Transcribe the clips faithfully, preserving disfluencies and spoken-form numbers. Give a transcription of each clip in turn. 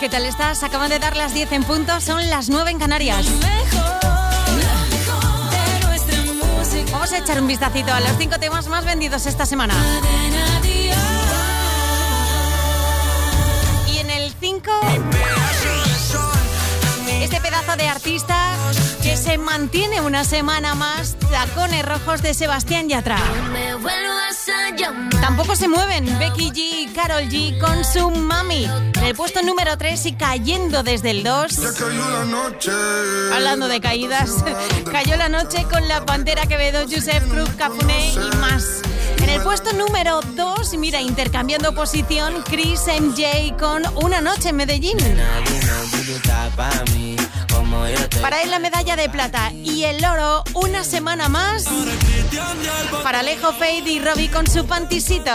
¿qué tal estás? Acaban de dar las diez en punto, son las nueve en Canarias. Vamos a echar un vistacito a los cinco temas más vendidos esta semana. Y en el cinco, este pedazo de artista que se mantiene una semana más, Tacones Rojos de Sebastián Yatra. Tampoco se mueven Becky G y Karol G con su Mami. En el puesto número tres y cayendo desde el dos. Hablando de caídas, cayó la noche con La Pantera Quevedo, Joseph Cruz, Cafuné y más. En el puesto número dos, mira, intercambiando posición, Chris M J con Una Noche en Medellín. Para él la medalla de plata y el oro, una semana más. Para Alejo, Fade y Robbie con su Pantisito.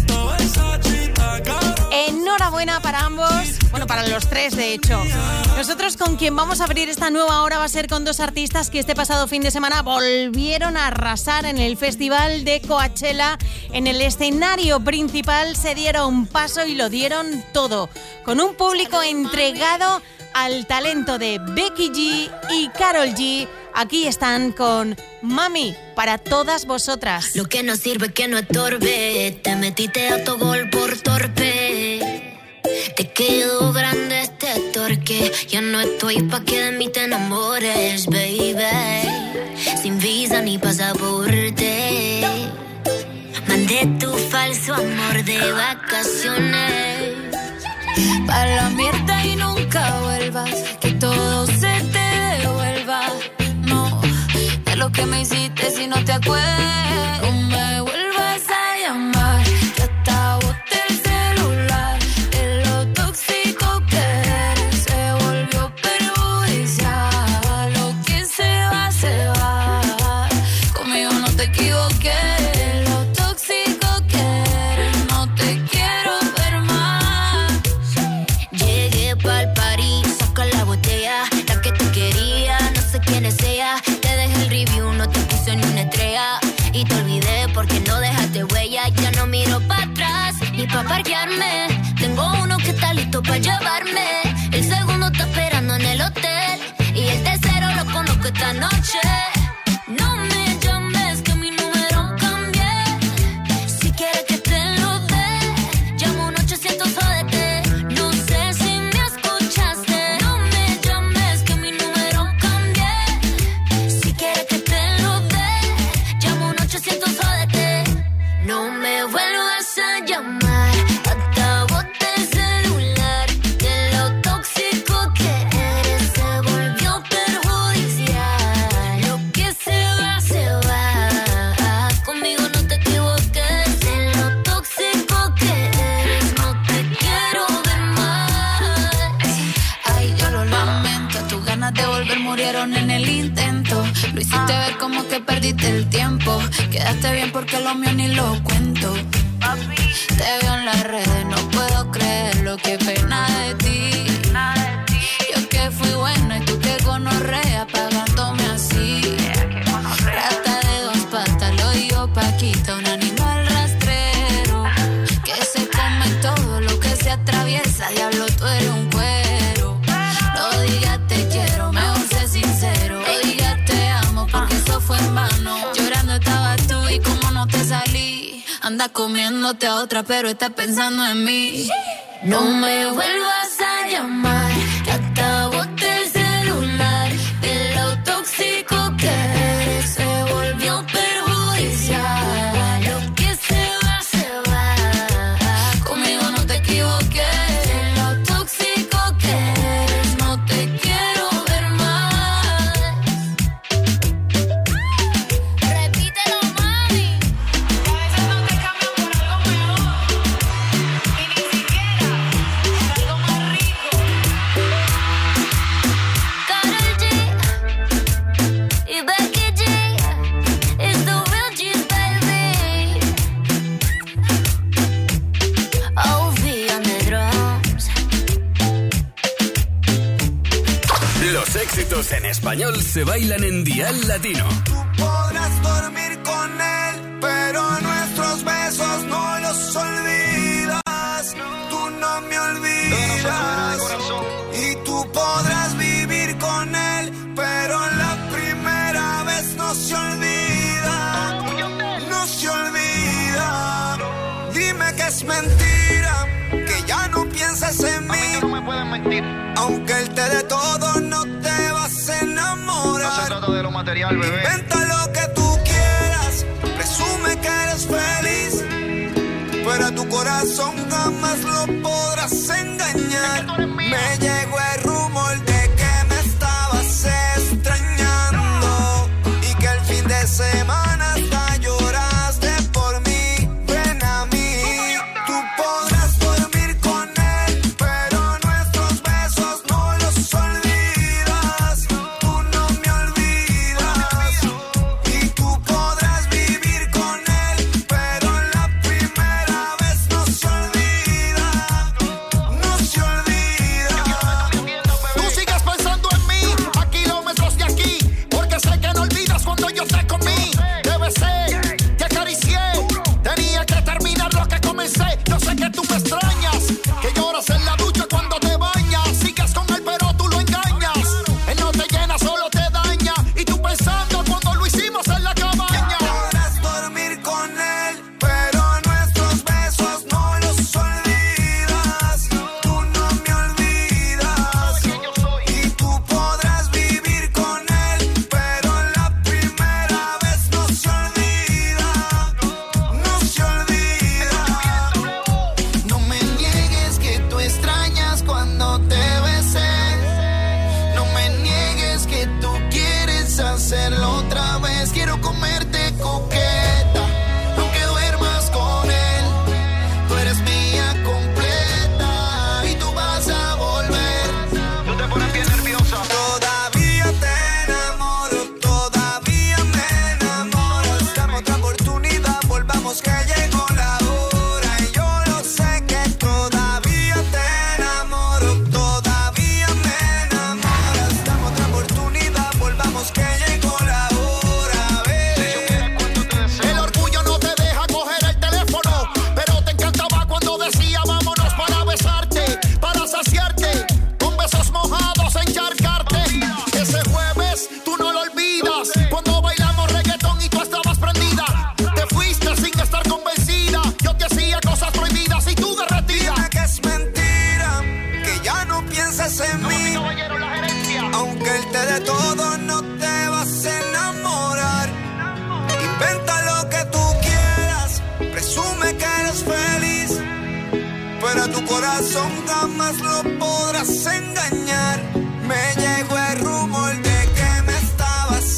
Enhorabuena para ambos, bueno, para los tres de hecho. Nosotros con quien vamos a abrir esta nueva hora va a ser con dos artistas que este pasado fin de semana volvieron a arrasar en el Festival de Coachella. En el escenario principal se dieron paso y lo dieron todo, con un público entregado al talento de Becky G y Karol G. Aquí están con Mami, para todas vosotras. Lo que no sirve que no estorbe, te metiste a tu gol por torpe. Te quedó grande este torque, ya no estoy pa' que de mí te enamores, baby. Sin visa ni pasaporte, mandé tu falso amor de vacaciones. Pa' la mierda y nunca vuelvas, que todo se te devuelva. No, de lo que me hiciste si no te acuerdas. No me vuelvas a llamar, que hasta boté el celular. De lo tóxico que eres, se volvió perjudicial. Lo que se va, se va. Conmigo no te equivoqué. Te dejé el review, no te puse ni una estrella. Y te olvidé porque no dejaste huella. Ya no miro para atrás ni pa' parquearme. Tengo uno que está listo para llevarme. El segundo está esperando en el hotel. Y el tercero lo conozco esta noche. No me llames que mi número cambié. Si quieres que te lo dé, llamo un ochocientos jódete. No sé si me escuchaste. No me llames que mi número cambié. Si quieres que te lo dé, llamo un ochocientos jódete. No me vuelvas a llamar, hasta boté el celular. De lo tóxico que eres se volvió perjudicial. Lo que se va, se va. Conmigo no te equivoques. De lo tóxico que eres, no te quiero ver más. Ay, yo lo lamento, tus ganas de volver murieron en el intento. Lo hiciste ver como que perdiste el tiempo. Quedaste bien porque lo mío ni lo cuento. Te veo en las redes, no puedo creer lo que pena de ti. Yo que fui buena y tú que gonorrea pagándome así. Rata de dos patas, lo digo Paquita, un animal rastrero que se come todo lo que se atraviesa. Diablo, tú eres un cuero. No digas te quiero, mejor sé sincero. No digas te amo porque eso fue en vano. Llorando estabas tú y como no te salí. Anda comiéndote a otra pero estás pensando en mí. No me vuelvas a llamar, que hasta boté el celular. De lo tóxico que eres se volvió perjudicial. Lo que se va, se va. Conmigo no te equivoques. De lo tóxico que eres, no te quiero ver más. Repítelo, mami. A veces no te cambian por algo mejor. Y ni siquiera por algo más rico. Karol G y Becky G, it's the real G's, baby. O V on the drums. Los éxitos en español se bailan en Dial Latino. Tú podrás dormir con él, pero nuestros besos no los olvidas. Tú no me olvidas. que es mentira, que ya no piensas en mí. A mí no me pueden mentir. Aunque él te dé todo, no te vas a enamorar. No se trata de lo material, bebé. Inventa lo que tú quieras, presume que eres feliz, pero a tu corazón jamás lo podrás engañar. Es que tú eres mía. Me llegó el rumor de que me estabas extrañando y que el fin de semana hasta lloraste por mí. Ven a mí, tú podrás dormir con él, pero nuestros besos no los olvidas. Tú no me olvidas y tú podrás vivir con él, pero la primera vez no se olvida, no se olvida. Tú sigues pensando en mí, a kilómetros de aquí, porque sé que no olvidas cuando yo te comí. Te besé, te acaricié, tenía que terminar lo que comencé. Yo sé que tú me extrañas, que lloras en la ducha cuando te bañas. Sigues con él pero tú lo engañas, él no te llena, solo te daña. Y tú pensando cuando lo hicimos en la cabaña. Podrás dormir con él, pero nuestros besos no los olvidas. Tú no me olvidas y tú podrás vivir con él, pero la primera vez no se olvida, no se olvida. No me niegues que tú extrañas cuando te besé. No me niegues que tú quieres hacerlo otra vez. Quiero comerte coqueta, aunque duermas con él. Tú eres mía completa y tú vas a volver. Tú te pones bien nerviosa. Todavía te enamoro, todavía me enamoro. Dame otra oportunidad, volvamos que llegó la hora. Y yo lo sé que todavía te enamoro, todavía me enamoras. Dame otra oportunidad, volvamos que llegó la hora. Ve. El orgullo no te deja coger el teléfono, pero te encantaba cuando decía vámonos para besarte, para saciarte, con besos mojados, encharcarte. Ese jueves tú no lo olvidas, cuando bailamos reggaetón y tú estabas prendida. Te fuiste sin estar convencida, yo te hacía cosas prohibidas y tú derretida. Dime que es mentira, que ya no piensas en mí. Caballero, la gerencia. Aunque él te dé todo, no te vas a enamorar. Inventa lo que tú quieras, presume que eres feliz, pero a tu corazón jamás lo podrás engañar. Me llegó el rumor de que me estabas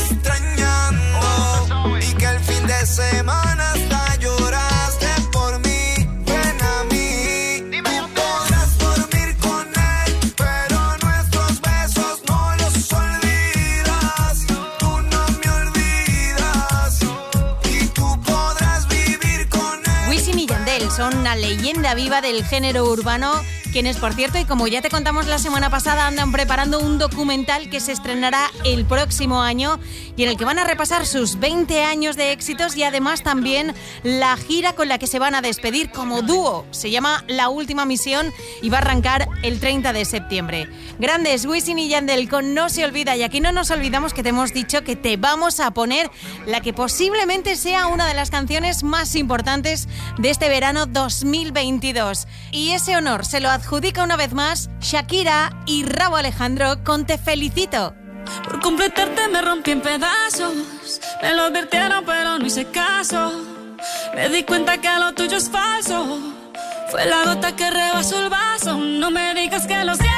extrañando y que el fin de semana hasta lloraste por mí. Ven a mí, tú podrás dormir con él, pero nuestros besos no los olvidas. Tú no me olvidas y tú podrás vivir con él. Wisin y Yandel son una leyenda viva del género urbano, quienes, por cierto, y como ya te contamos la semana pasada, andan preparando un documental que se estrenará el próximo año y en el que van a repasar sus veinte años de éxitos y además también la gira con la que se van a despedir como dúo. Se llama La Última Misión y va a arrancar el treinta de septiembre. Grandes, Wisin y Yandel con No se olvida, y aquí no nos olvidamos que te hemos dicho que te vamos a poner la que posiblemente sea una de las canciones más importantes de este verano dos mil veintidós. Y ese honor se lo adjudica una vez más Shakira y Rauw Alejandro con Te Felicito. Por completarte me rompí en pedazos. Me lo advirtieron pero no hice caso. Me di cuenta que lo tuyo es falso. Fue la gota que rebasó el vaso. No me digas que lo sientes.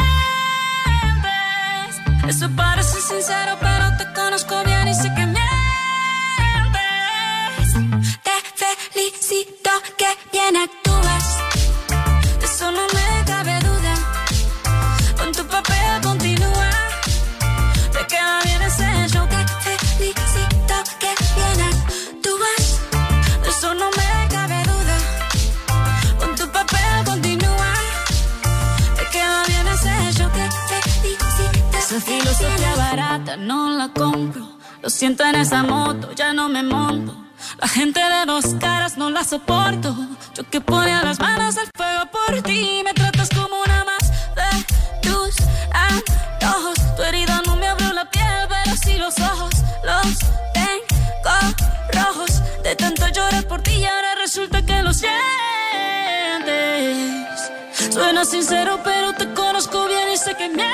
Eso parece sincero pero te conozco bien y sé que mientes. Te felicito que bien actúas. De eso no me cabe duda. Con tu papel continúa. Te queda bien ese show. Te felicito que bien actúas. De eso no me cabe duda. Con tu papel continúa. Te queda bien ese show. Te felicito. Esa filosofía barata no la compro. Lo siento en esa moto, ya no me monto. La gente de dos caras no la soporto. Yo que ponía las manos al fuego por ti. Me tratas como una más de tus antojos. Tu herida no me abrió la piel, pero sí los ojos. Los tengo rojos. De tanto llorar por ti y ahora resulta que los sientes. Suena sincero, pero te conozco bien y sé que mientes.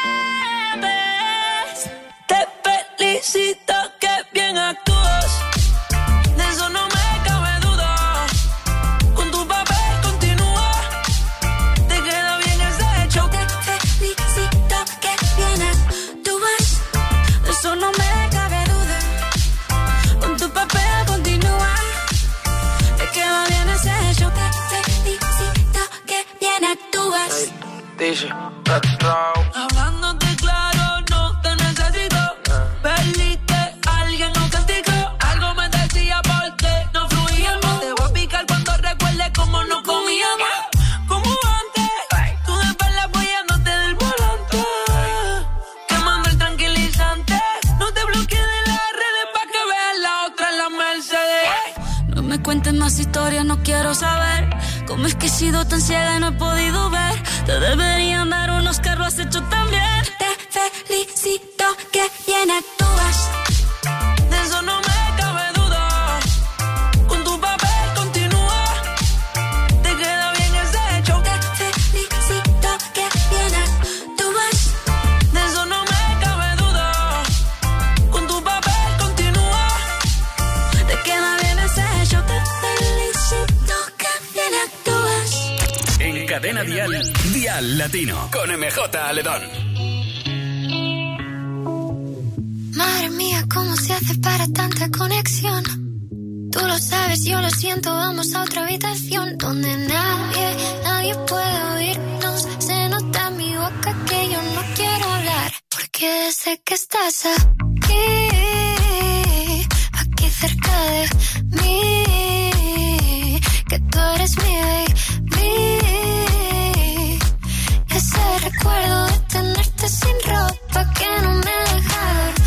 Te felicito, que bien actúas. De eso no me cabe duda. Con tu papel continúa. Te queda bien ese hecho. Te felicito, que bien actúas. De eso no me cabe duda. Con tu papel continúa. Te queda bien ese hecho. Te felicito, que bien actúas. Dice, Hablándote claro, no te necesito. Perdiste a alguien auténtico. Algo me decía porque no fluíamos. Te voy a picar cuando recuerdes cómo nos comíamos. Como antes, tú de espalda apoyándote del volante. Quemando el tranquilizante. No te bloquees de las redes pa' que veas la otra en la Mercedes. No me cuentes más historias, no quiero saber. Cómo es que he sido tan ciega y no he podido ver. Te deberían dar un Oscar, lo has hecho tan bien. Te felicito, que bien actúas. De eso no me cabe duda. Con tu papel continúa. Te queda bien ese hecho. Te felicito, que bien actúas. De eso no me cabe duda. Con tu papel continúa. Te queda bien ese hecho. Te felicito, que bien actúas. En Cadena Dial, Dial Latino, con M J Aledón. Madre mía, ¿cómo se hace para tanta conexión? Tú lo sabes, yo lo siento, vamos a otra habitación donde nadie, nadie puede oírnos. Se nota en mi boca que yo no quiero hablar, porque sé que estás aquí, aquí cerca de mí, que tú eres mi baby. Ese recuerdo de tenerte sin ropa que no me deja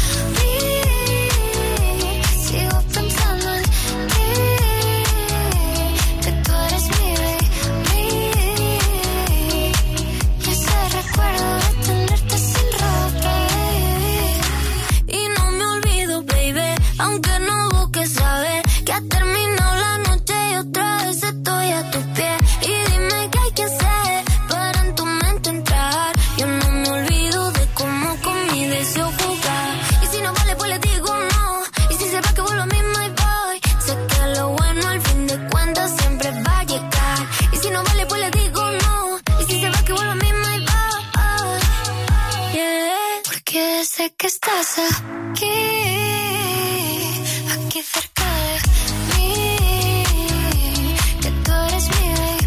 dormir. Sigo pensando en ti, que tú eres mi baby. Y ese recuerdo de tenerte sin ropa, baby. Y no me olvido, baby, aunque no busques saber que ha terminado la noche y otra vez estoy a tus pies. Y dime qué hay que hacer para en tu mente entrar. Yo no me olvido de cómo con mi deseo jugar. Y si no vale, pues le digo no. Y si se va, que vuelvo mismo y voy. Sé que lo bueno al fin de cuentas siempre va a llegar. Y si no vale, pues le digo no. Y si se va, que vuelvo mismo y voy. Yeah. Porque sé que estás aquí, aquí cerca de mí, que tú eres mi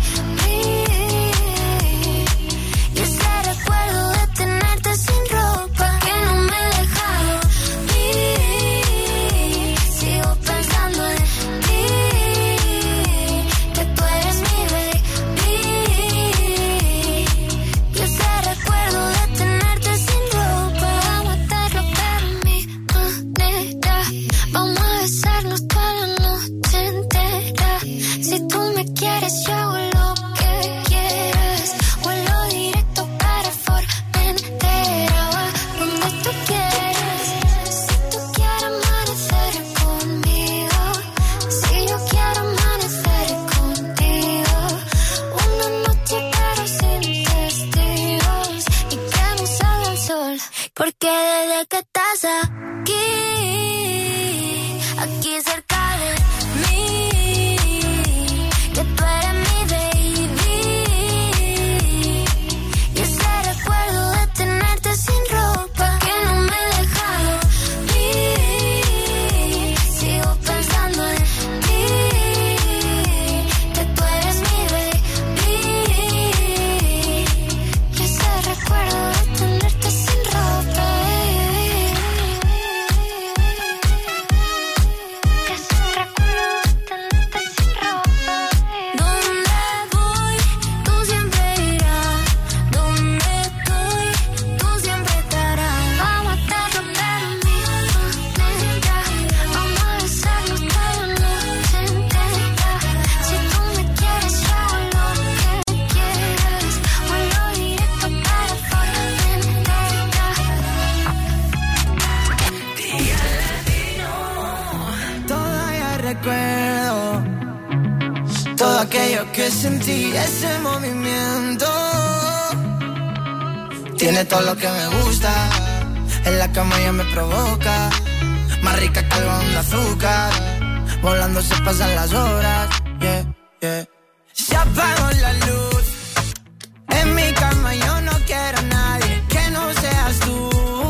baby. Y ese recuerdo de tenerte sin ropa que no me deja dormir. Sigo pensando en ti, que tú eres mi baby. Y ese recuerdo de tenerte sin ropa. Vamos a hacerlo pero a mi manera. Vamos a besarnos toda la noche entera. Si tú me quieres, yo hago lo que quieras. Vuelo directo para Formentera, va donde tú quieras. Si tú quieres amanecer conmigo, si yo quiero amanecer contigo, una noche pero sin testigos y que no salga el sol. Porque desde que estás aquí, aquí cerca de mí, que tú eres mi baby. Y ese recuerdo de tenerte sin ropa que no me deja dormir. Sigo pensando en ti, que tú eres mi baby. Y ese recuerdo de tenerte sin ropa, baby. Ese recuerdo de tenerte sin ropa, baby. Donde voy, tú siempre irás. Donde estoy, tú siempre estarás. Vamos a hacerlo pero a mi manera. Vamos a besarnos toda la noche entera. Si tú me quieres, yo hago lo que quieras. Vuelo directo para Formentera. Todavía recuerdo todo aquello que sentí, ese movimiento. Tiene todo lo que me gusta, en la cama ya me provoca, más rica que algodón de azúcar, volando se pasan las horas, yeah, yeah. Se apagó la luz, en mi cama yo no quiero a nadie que no seas tú.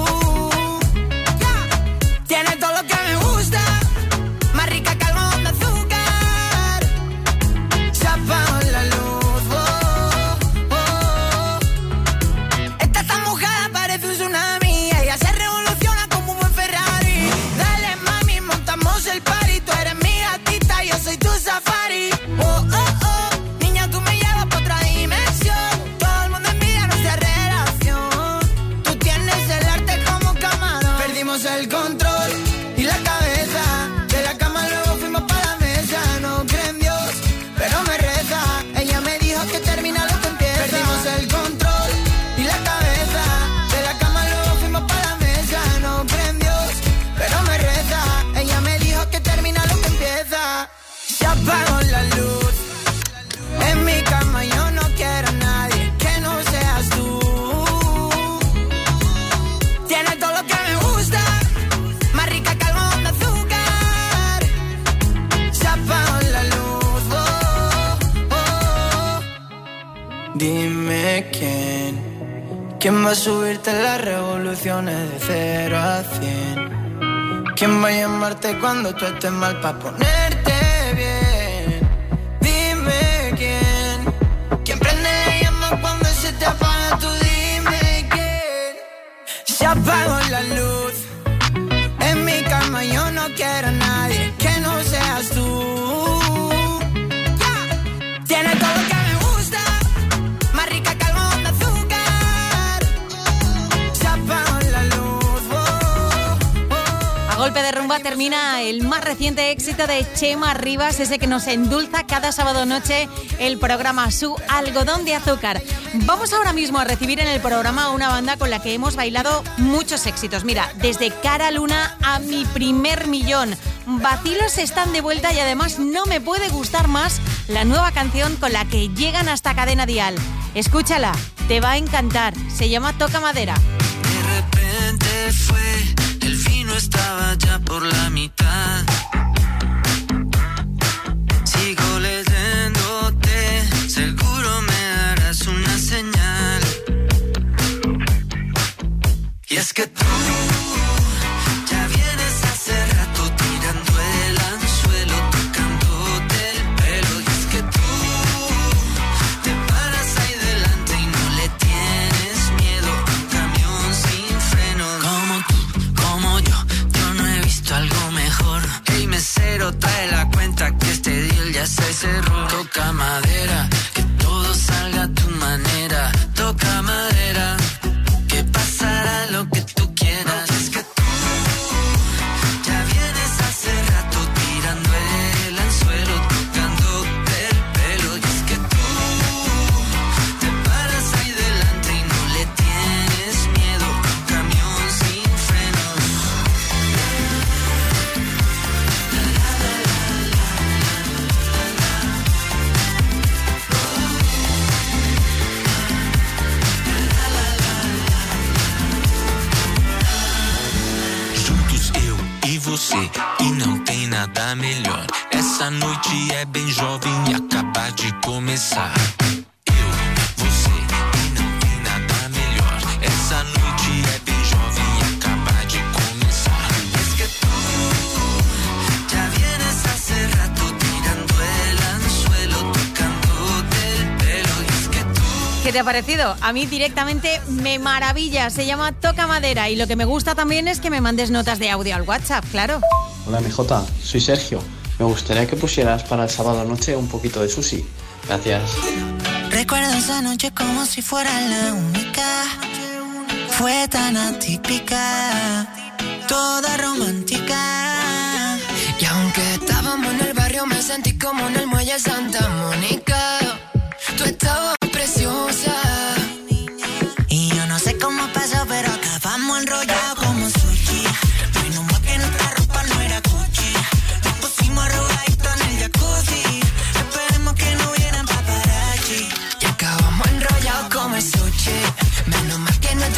Yeah. Tiene todo lo que me gusta, más rica que algodón de azúcar, se apagó la luz, oh, oh. Esta tan mojada parece un tsunami, ella se revoluciona como un buen Ferrari. Dale mami, montamos el party, tú eres mi gatita, yo soy tu safari. Oh, oh, oh, niña tú me llevas pa' otra dimensión, todo el mundo envidia nuestra relación. Tú tienes el arte como camarón, perdimos el control y la cabeza, de la cama luego fuimos pa' la mesa. No cree en Dios, pero me reza, ella me dijo que termina lo que empieza. Perdimos el control y la cabeza, de la cama luego fuimos pa' la mesa. No cree en Dios, pero me reza, ella me dijo que termina lo que empieza. Se apagó la luz, en mi cama yo no quiero a nadie que no seas tú. Tiene todo lo que me gusta, más rica que algodón de azúcar, se apagó la luz, oh, oh. Dime quién, quién va a subirte las revoluciones de cero a cien. ¿Quién va a llamarte cuando tú estés mal pa' ponerte bien? Dime quién, quién prende la llama cuando se te apaga, tú dime quién. Se apagó la luz, en mi cama yo no quiero a nadie que no seas tú. Yeah. Tiene todo lo que me gusta, más rica que algodón de azúcar, se apagó la luz, oh, oh. A golpe de rumba termina el más reciente éxito de Chema Rivas, ese que nos endulza cada sábado noche el programa, su Algodón de Azúcar. Vamos ahora mismo a recibir en el programa a una banda con la que hemos bailado muchos éxitos. Mira, desde Cara Luna a Mi Primer Millón. Vacilos están de vuelta y además no me puede gustar más la nueva canción con la que llegan hasta Cadena Dial. Escúchala, te va a encantar. Se llama Toca Madera. De repente fue, el vino estaba ya por la mitad. Sigo leyéndote, seguro me darás una señal. Y es que tú ya vienes hace rato tirando el anzuelo, tocándote el pelo. Y es que tú te paras ahí delante y no le tienes miedo a un camión sin freno. Como tú, como yo, yo no he visto algo mejor. El mesero trae la cuenta que este deal ya se cerró. Toca madera, que todo salga a tu manera. Toca madera, que pasará lo que tú quieras. Es que tú ya vienes hace rato tirando el anzuelo, tocándote el pelo. Y es que tú te paras ahí delante y no le tienes miedo a un camión sin frenos. Juntos eu e você, e não tem nada melhor. Essa noite é bem jovem e acaba de começar. Eu, você, e não tem nada melhor. Essa noite é bem jovem e acaba de começar. Es que tú ya vienes hace rato tirando el anzuelo, tocándote el pelo. Y es que tú ¿Qué te ha parecido? A mí directamente me maravilla. Se llama Toca Madera y lo que me gusta también es que me mandes notas de audio al WhatsApp, claro. Hola M J, soy Sergio. Me gustaría que pusieras para el sábado noche un poquito de sushi. Gracias. Recuerdo esa noche como si fuera la única. Fue tan atípica, toda romántica. Y aunque estábamos en el barrio me sentí como en el muelle Santa Mónica. Tú estabas preciosa. Y yo no sé cómo pasó, pero acabamos enrollados como sushi. Menos mal que nuestra ropa no era Gucci. Nos pusimos arrugaditos en el jacuzzi. Esperemos que no hubieran paparazzi. Y acabamos enrollados como el sushi. Menos mal que nuestra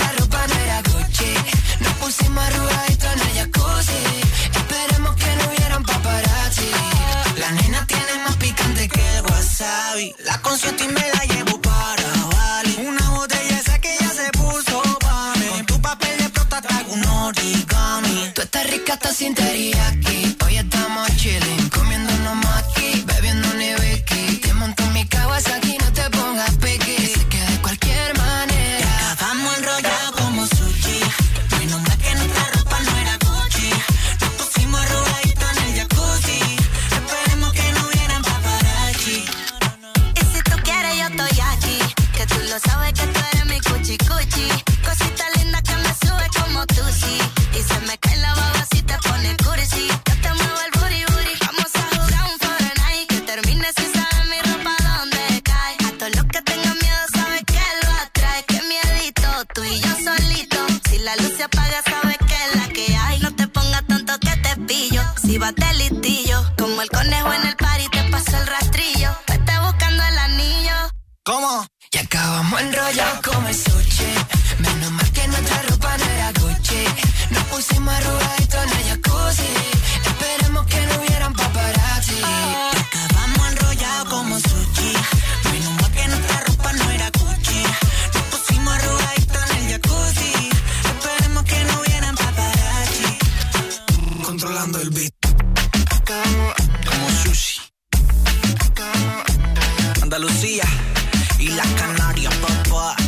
y me la llevo para Bali. Una botella esa que ya se puso pa' mí. Con tu papel de plata traigo un origami. Tú estás rica hasta sin teriyaki. Hoy estamos chilling, comiéndonos maki, bebiendo un whisky. Te monto en mi Kawasaki, no te pongas piqui. Sé que de cualquier manera y acabamos enrollados como sushi. Menos mal que nuestra ropa no era Gucci. Nos pusimos arrugaditos en el jacuzzi. Esperemos que no hubieran paparazzi. Y si tú quieres yo estoy aquí. Que tú lo sabes que tú eres mi cuchi cuchi. Cosita linda que me sube como tú sí. Y se me cae la baba si te pone cursi. Yo te muevo el booty booty. Vamos a jugar un Fortnite. Que termine sin saber mi ropa dónde cae. A todos los que tengan miedo sabes que lo atrae. Que miedito, tú y yo solito. Si la luz se apaga sabes que es la que hay. No te pongas tanto que te pillo. Si vas de listillo. Como el conejo en el party te paso el rastrillo. Vete buscando el anillo. ¿Cómo? y acabamos enrollados como el sushi. Menos mal que nuestra ropa no era Gucci. Nos pusimos arrugaditos en el jacuzzi. Esperemos que no hubieran paparazzi. Y acabamos enrollados como sushi. Menos mal que nuestra ropa no era Gucci. Nos pusimos arrugaditos en el jacuzzi. Esperemos que no hubieran paparazzi. Controlando el beat Acabamos como sushi. Andalucía y las Canarias, papá.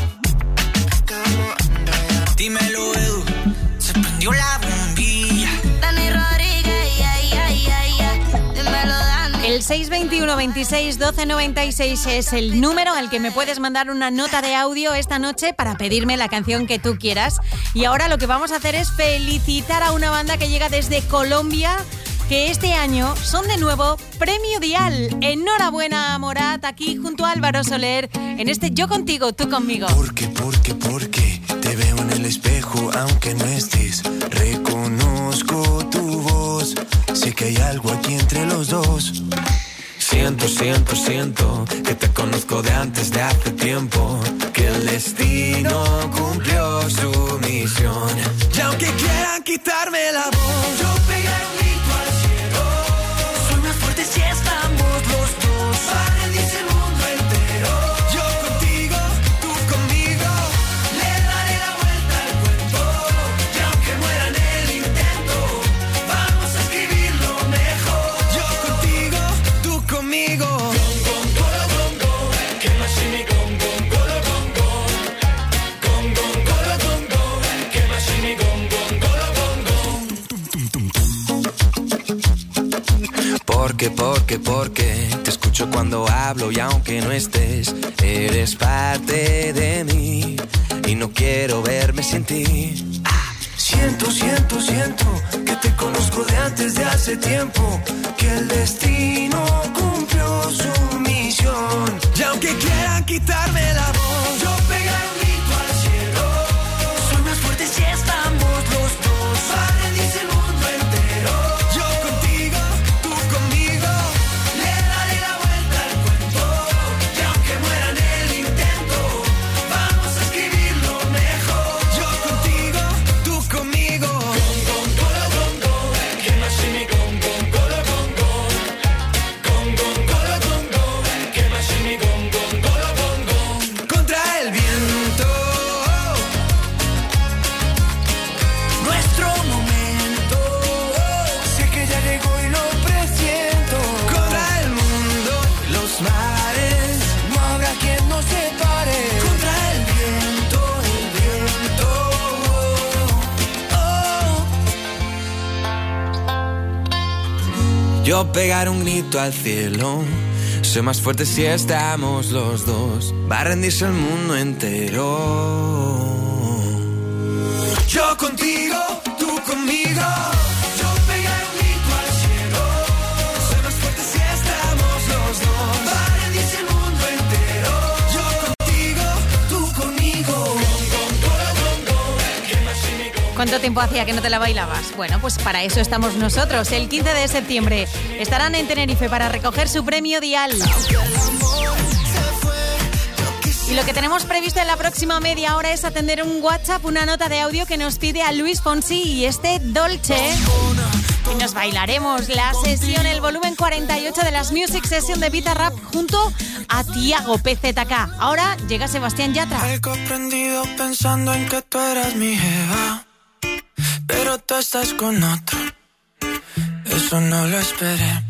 Dímelo, Edu. Se prendió la bombilla. Dani Rodríguez, yeah, yeah, yeah, yeah. Dímelo, Dani. El seis veintiuno veintiséis doce noventa y seis es el número al que me puedes mandar una nota de audio esta noche para pedirme la canción que tú quieras. Y ahora lo que vamos a hacer es felicitar a una banda que llega desde Colombia, que este año son de nuevo Premio Dial. Enhorabuena, Morat, aquí junto a Álvaro Soler, en este Yo Contigo, Tú Conmigo. Porque, porque, porque te veo en el espejo, aunque no estés. Reconozco tu voz, sé que hay algo aquí entre los dos. Siento, siento, siento que te conozco de antes, de hace tiempo. Que el destino cumplió su misión. Y aunque quieran quitarme la voz, yo pegaré un grito al cielo. Soy más fuerte si estamos los dos. Para rendirse el mundo entero. Yo contigo, tú conmigo. Le daré la vuelta al cuento. Y aunque muera en el intento, vamos a escribirlo mejor. Yo contigo, tú conmigo. Porque, porque, porque te escucho cuando hablo y aunque no estés, eres parte de mí y no quiero verme sin ti. Ah. Siento, siento, siento que te conozco de antes, de hace tiempo, que el destino cumplió su misión. Y aunque quieran quitarme la voz, yo pegaré un grito al cielo. Soy más fuerte si estamos los dos. Para rendirse el mundo entero. Yo contigo, tú conmigo. Le daré la vuelta al cuento. Y aunque muera en el intento, vamos a escribirlo mejor. Yo contigo, tú conmigo. Con, con, colo, con, con. Que más si mi con, con, colo, con, con. Con, con, colo, con, con. Que más si mi con, con, colo, con, con. Contra el viento. Nuestro momento. Sé que ya llegó y lo presiento. Contra el mundo, los mares. No habrá quien nos separe. Contra el viento, el viento. Oh. Yo pegaré un grito al cielo. Soy más fuerte si estamos los dos. Va a rendirse el mundo entero. Yo contigo, tú conmigo. Yo pegaré un grito al cielo. Soy más fuerte si estamos los dos. Va a rendirse el mundo entero. Yo contigo, tú conmigo. ¿Cuánto tiempo hacía que no te la bailabas? Bueno, pues para eso estamos nosotros. El quince de septiembre estarán en Tenerife para recoger su premio Dial. Y lo que tenemos previsto en la próxima media hora es atender un WhatsApp, una nota de audio que nos pide a Luis Fonsi y este Dolce. y nos bailaremos la sesión, el volumen cuarenta y ocho de las Music Session de Bizarrap junto a Tiago P Z K. Ahora llega Sebastián Yatra. Algo prendido pensando en que tú eras mi jeva, pero tú estás con otro. Eso no lo esperé.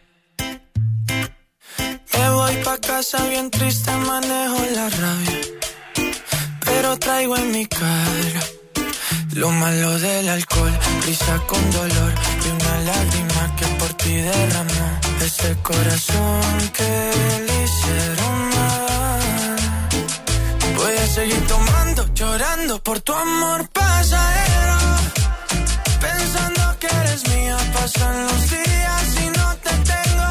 Me voy pa' casa bien triste, manejo la rabia, pero traigo en mi cara lo malo del alcohol, risa con dolor y una lágrima que por ti derramó ese corazón que le hicieron mal. Voy a seguir tomando, llorando por tu amor pasajero, pensando que eres mía. Pasan los días y no te tengo.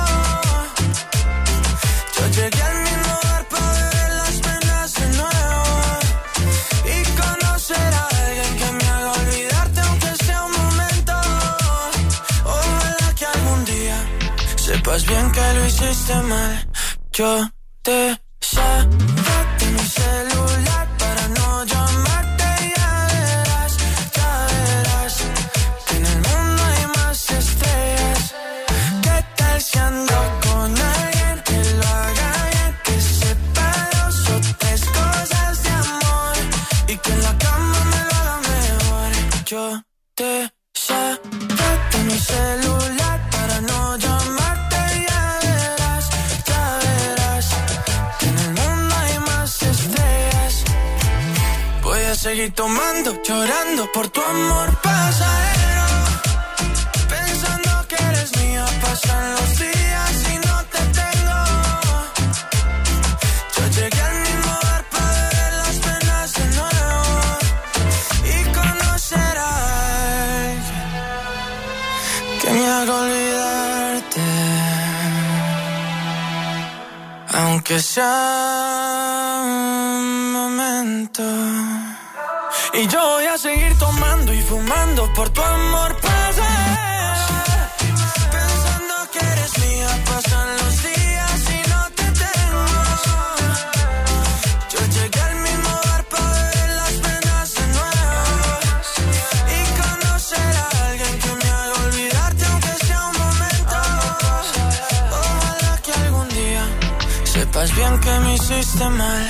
Yo llegué al mismo lugar para beber las penas de nuevo y conocer a alguien que me haga olvidarte aunque sea un momento. Ojalá que algún día sepas bien que lo hiciste mal. Yo te saqué mi celular para no llamarte y ya verás, ya verás que en el mundo hay más estrellas. ¿Qué tal si ando con alguien que lo haga bien, que sepa dos o tres cosas de amor y que en la cama me lo haga mejor? Yo te saqué mi celular para no llamarte y ya verás, ya verás que en el mundo hay más estrellas. Voy a seguir tomando, llorando por tu amor pasajero, pensando que eres mía. Pasan los días y no te tengo. Yo llegué al mismo lugar para beber las penas de nuevo y conocer a alguien que me haga olvidarte, aunque sea un momento. Y yo voy a seguir tomando y fumando por tu amor pasajero, pensando que eres mía. Pasan los días y no te tengo. Yo llegué al mismo lugar para beber las penas de nuevo y conocer a alguien que me haga olvidarte aunque sea un momento. Ojalá que algún día sepas bien que me hiciste mal.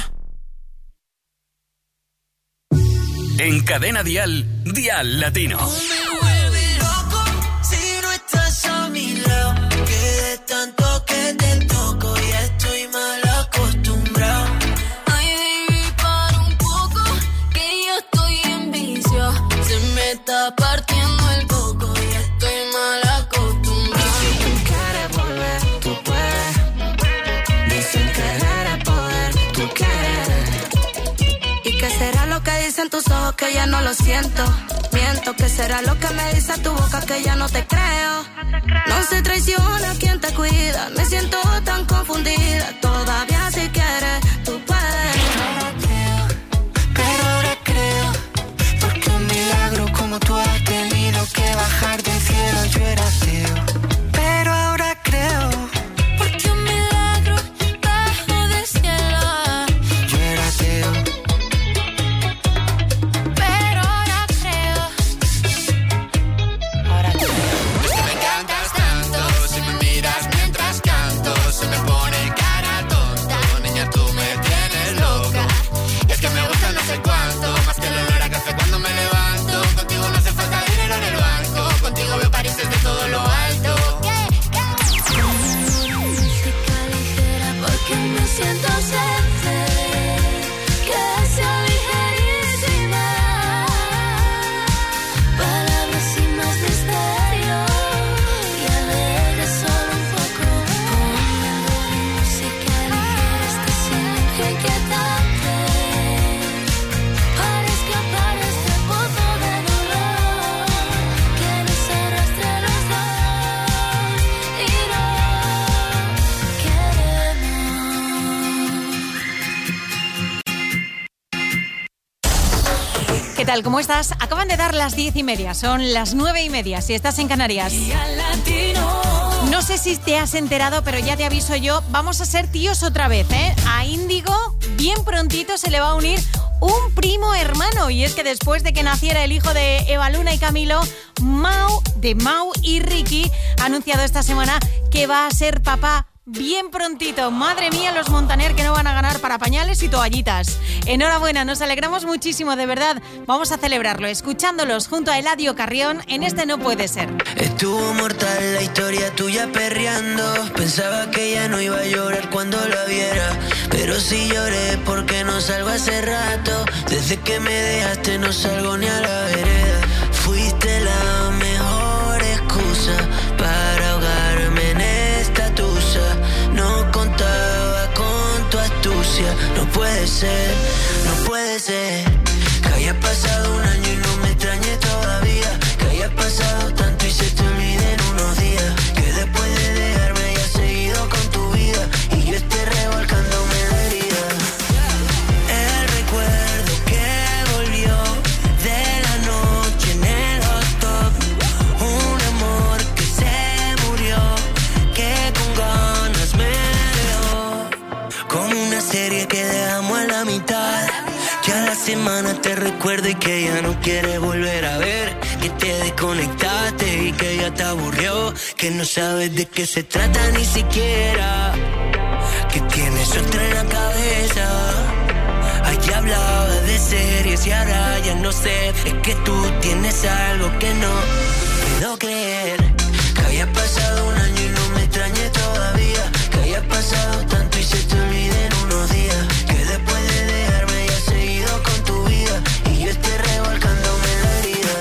En Cadena Dial, Dial Latino. Me vuelve loco si no estás a mi lado, que de tanto que te toco ya estoy mal acostumbrado. Ay, baby, para un poco, que yo estoy en vicio. Se me está partiendo el coco, ya estoy mal acostumbrado. Y si tú quieres volver, tú puedes. Dicen que eres poder, tú quieres. ¿Y qué será lo que dicen tus ojos que ya no lo siento? Miento, ¿qué será lo que me dice tu boca que ya no te creo? No se traiciona quien te cuida, me siento tan confundida. Todavía si quieres, tú puedes. Ahora creo, pero ahora creo, porque un milagro como tú has tenido que bajar del cielo. Yo era ateo, pero ahora creo, Porque un milagro bajo del cielo. yo era ateo. Pero ahora creo. Ahora creo. Me encantas tanto, si me miras mientras canto, se me pone cara tonta. Niña, tú me tienes loca. Y es que me gusta no sé cuánto, más que el olor a café cuando me levanto. Contigo no hace falta dinero en el banco, contigo veo París desde todo lo alto. Música ligera porque me siento sed, que sea ligerísima. Palabras sin más misterio y alegre solo un poco. Ponme algo de música ligera, este silencio inquietante, para escapar de este pozo de dolor que nos arrastra a los dos y no queremos. ¿Qué tal? ¿Cómo estás? Acaban de dar las diez y media, son las nueve y media si estás en Canarias. No sé si te has enterado, pero ya te aviso yo, vamos a ser tíos otra vez, ¿eh? A Índigo bien prontito se le va a unir un primo hermano. Y es que después de que naciera el hijo de Eva Luna y Camilo, Mau, de Mau y Ricky, ha anunciado esta semana que va a ser papá bien prontito. Madre mía, los Montaner que no van a ganar para pañales y toallitas. Enhorabuena, nos alegramos muchísimo, de verdad. Vamos a celebrarlo escuchándolos junto a Eladio Carrión en este No Puede Ser. Estuvo mortal la historia tuya perreando. Pensaba que ya no iba a llorar cuando la viera, pero sí lloré porque no salgo hace rato. Desde que me dejaste no salgo ni a la vereda. Fuiste la mejor excusa para ahogarme en esta tusa. No contaba con tu astucia. No puede ser, no puede ser que haya pasado un año y no me extrañe todavía. Que haya pasado tanto y se te olvide en unos días. Que después de dejarme hayas seguido con tu vida y yo esté revolcándome en la herida. El recuerdo que volvió de la noche en el hot tub. Un amor que se murió, que con ganas me dejó. Como una serie que dejamos a la mitad, que a la semana te recuerdo y que ya no quieres volver a ver. Que te desconectaste y que ya te aburrió. Que no sabes de qué se trata ni siquiera. Que tienes otra en la cabeza. Allí hablaba de series y ahora ya no sé. Es que tú tienes algo que no puedo creer. Que haya pasado un año y no me extrañe todavía. Que haya pasado tanto y se te olvide en unos días. Que después de dejarme hayas seguido con tu vida y yo esté revolcándome en la herida.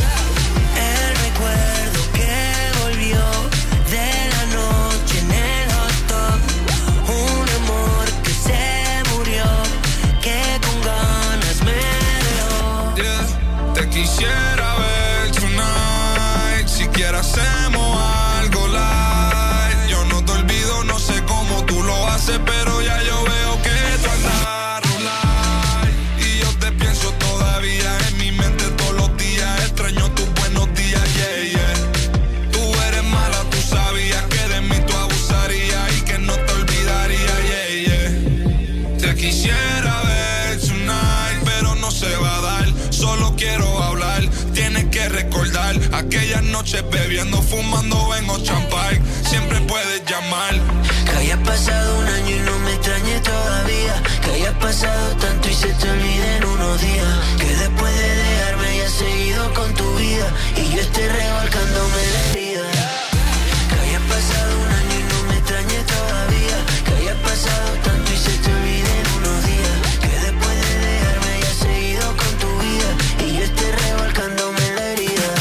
El recuerdo que volvió de la noche en el hot tub. Un amor que se murió, que con ganas me dejó. Yeah, te quisiera ver tonight. Siquiera hacemos algo light. Yo no te olvido, no sé cómo tú lo haces, pero ya yo veo que tú andas rulay. Y yo te pienso todavía en mi mente todos los días. Extraño tus buenos días, yeah, yeah. Tú eres mala, tú sabías que de mí tú abusarías y que no te olvidaría, yeah, yeah. Te quisiera ver tonight, pero no se va a dar. Solo quiero hablar, tienes que recordar aquellas noches bebiendo, fumando en Ocean Park. Siempre puedes llamar. Que haya pasado un año y no me extrañe todavía. Que haya pasado tanto y se te olvide en unos días. Que después de dejarme hayas seguido con tu vida y yo esté revolcándome la herida. Que haya pasado un año y no me extrañe todavía. Que haya pasado tanto y se te olvide en unos días. Que después de dejarme hayas seguido con tu vida y yo esté revolcándome la herida.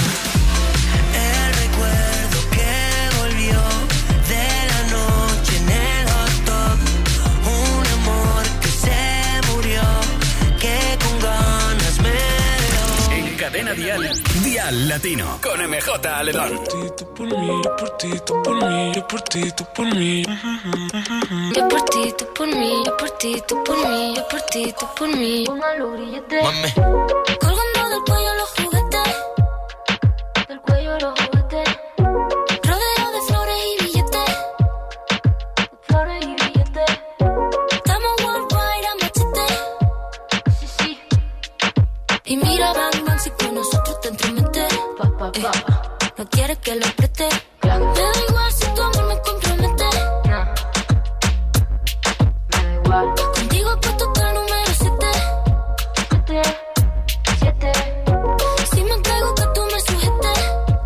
El recuerdo que volvió de la noche en el hot tub. Un amor que se murió, que con ganas me dejó. En Cadena Dial, Dial Latino, con M J Aledón. Por mí, yo por ti, tú por mí, yo por ti, tú por mí. Yo por ti, tú por mí, yo por ti, tú por mí, yo por ti, tú por mí. Póngalo grillete. Mame. Colgando del cuello los juguetes, del cuello los juguetes. Rodeo de flores y billetes, flores y billetes. Estamos worldwide a machete, sí, sí. Y mira, bang, bang, si con nosotros te entrometes. Pa, pa, pa. Eh, no quieres que lo apriete. Me da igual si tu amor me compromete. No. Me da igual. Contigo he puesto hasta el número siete. Siete, siete. Si me entrego que tú me sujetes.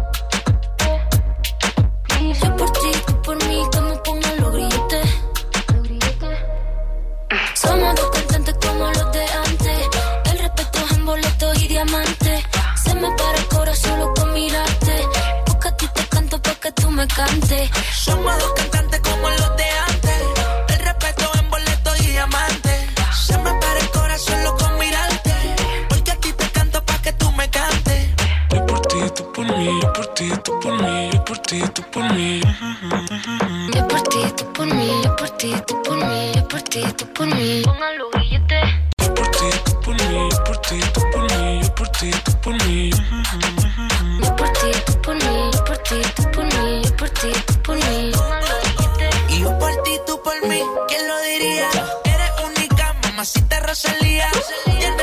Eh, yo por ti, tú por mí, que me pongan los grilletes. Los grilletes. Somos dos cantantes como los de antes. El respeto es en boletos y diamantes. Se me para el corazón solo con mirarte. Porque a ti te canto pa' que tú me cantes. Somos dos cantantes como los de antes. El respeto en boleto y diamante. Se me para el corazón loco con mirarte. Porque a ti te canto pa' que tú me cantes. Yo por ti, tú por mí, yo por ti, tú por mí, yo por ti, tú por mí. Yo por ti, tú por mí, yo por ti, tú por mí, yo por ti, tú por mí. Pongan los grilletes. Yo por ti, tú por mí, yo por ti, tú por mí, yo por ti, tú por mí. Yo por ti, tú por mí, yo por ti, tú por mí, yo por ti, tú por mí. Pongan los grilletes. Y yo por ti, tú por mí, ¿quién lo diría? Eres única, mamacita Rosalía. Tienes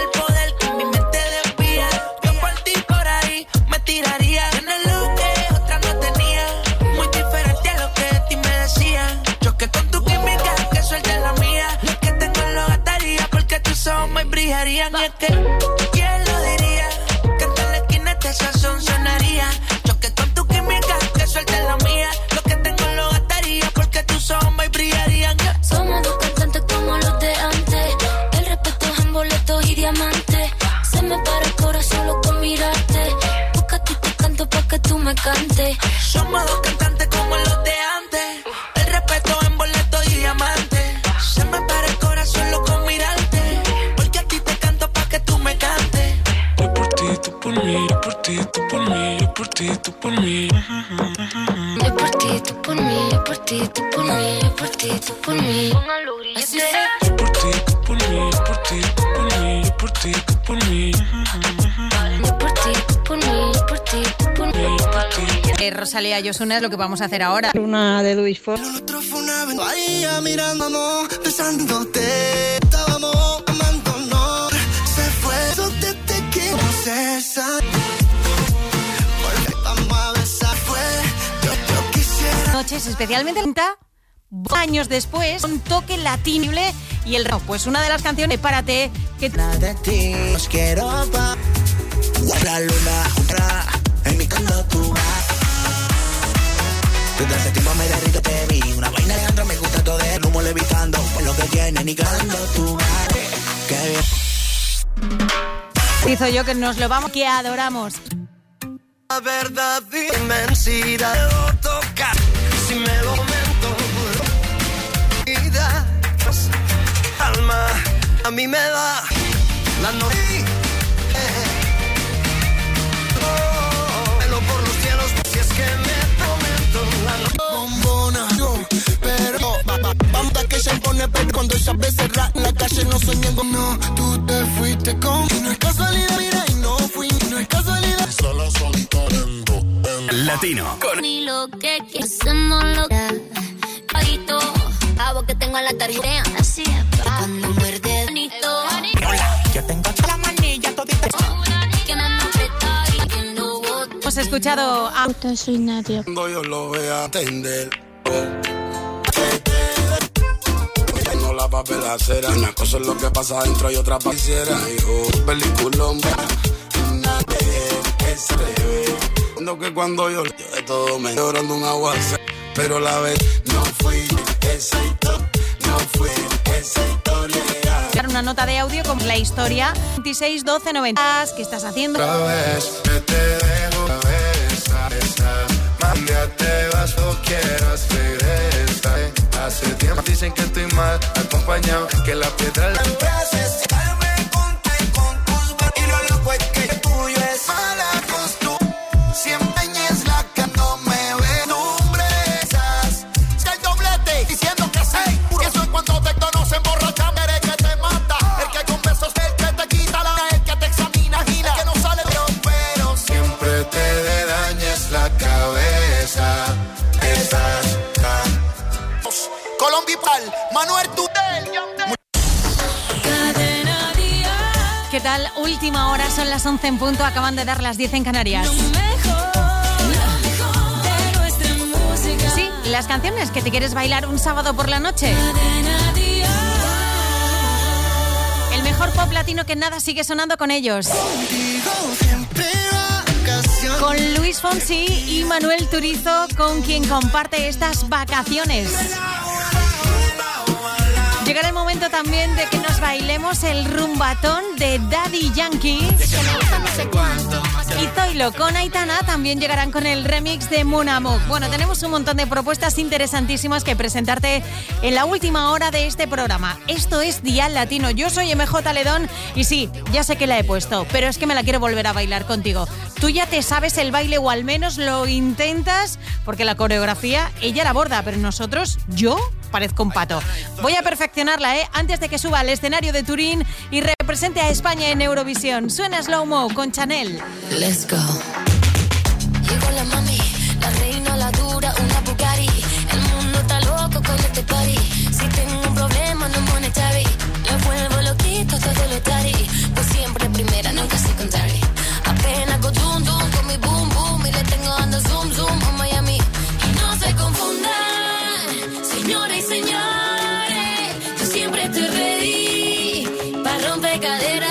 brillarían. Y es que, ¿quién lo diría? Que en la esquina este sazón sonaría. Choque con tu química, que suelte la mía. Lo que tengo lo gastaría porque tus ojos y brillarían. Somos dos cantantes como los de antes. El respeto es en boletos y diamantes. Se me para el corazón solo con mirarte. Busca a ti te canto pa' que tú me cantes. Somos dos cantantes como los de antes. El respeto en boletos y diamantes. Se me para el corazón solo con mirarte. Porque a ti te canto pa' que tú me cantes. Yo por ti, tú por mí, yo por ti, tú por mí, yo por ti, tú por mí. Yo por ti, tú por mí, yo por ti, tú por mí, yo por ti, tú por mí. Así sea. Yo por ti, tú por mí, yo por ti, tú por mí, yo por ti, tú por mí. Yo por ti, tú por mí, yo por ti, tú por mí. Eh, Rosalía y Ozuna es lo que vamos a hacer ahora. Una de Luis Fonsi. Bahía mirándonos, besándote. Estábamos amándonos. Se fue eso desde que no cesa. Volvemos a besar. Fue yo, yo quisiera. Noches, especialmente treinta años después, un toque latino y el no, pues una de las canciones Párate que nada de ti os quiero pa la luna otra en mi cuando tú vas. Desde hace tiempo me derrito te vi una vaina de andro me gusta todo el humo levitando por lo que tiene ni cuando tú vas. Qué bien. Hizo yo que nos lo vamos que adoramos. La verdad inmensidad debo tocar si me lo momento vida alma a mí me da la noche oh, velo por los cielos si es que me prometo la noche bombona yo pero vamos a que se pone pero cuando ella ve cerrar la calle no soñando no tú te fuiste con y no es casualidad mira y no fui no es casualidad solo son torrendo Latino con ni lo que hacemos lo que pavo que tengo en la tarjeta así es cuando muerde bonito yo tengo la manilla todita que me maltrata y que no voto. Hemos escuchado a Soy Nadia. cuando yo lo voy a atender no la papelacera una cosa es lo que pasa adentro y otra quisiera hijo peliculón que se ve cuando que cuando yo yo de todo me llorando un aguacero pero la vez no fui esa historia no fui esa historia una nota de audio con la historia veintiséis doce noventa que estás haciendo. Otra vez que te dejo cabeza esa mami ya te vas o quieras regresa hace tiempo dicen que estoy mal acompañado que la piedra la frases me conté con tus manos y lo loco es que tuyo es mala costumbre siempre es la que no me ve nombresas si hay doblete diciendo que sí y eso es cuando te conocen borracha el que te mata el que con besos el que te quita la el que te examina gira el que no sale pero pero siempre te dañes la cabeza esas Colombia y Pal Manuel Tutel ¿Qué tal? Última hora, son las once en punto, acaban de dar las diez en Canarias. Sí, las canciones que te quieres bailar un sábado por la noche. El mejor pop latino que nada sigue sonando con ellos. Con Luis Fonsi y Manuel Turizo, con quien comparte estas vacaciones. Llegará el momento también de que nos bailemos el rumbatón de Daddy Yankee. Y Zoilo con Aitana también llegarán con el remix de Munamuk. Bueno, tenemos un montón de propuestas interesantísimas que presentarte en la última hora de este programa. Esto es Dial Latino. Yo soy M J Ledón y sí, ya sé que la he puesto, pero es que me la quiero volver a bailar contigo. Tú ya te sabes el baile o al menos lo intentas porque la coreografía ella la borda, pero nosotros, yo... parezco un pato. Voy a perfeccionarla, ¿eh? Antes de que suba al escenario de Turín y represente a España en Eurovisión. Suena Slow Mo con Chanel. Let's go. Llegó la mami, la reina, la dura, una Bugatti. El mundo está loco con este party. Si tengo un problema no monetary, lo vuelvo loquito todo lo tari. Pues siempre primera, nunca secondary. Apenas go dum dum con mi boom boom y le tengo ando zoom zoom a Miami. Y no se confundan, señores y señores, yo siempre estoy ready para romper caderas.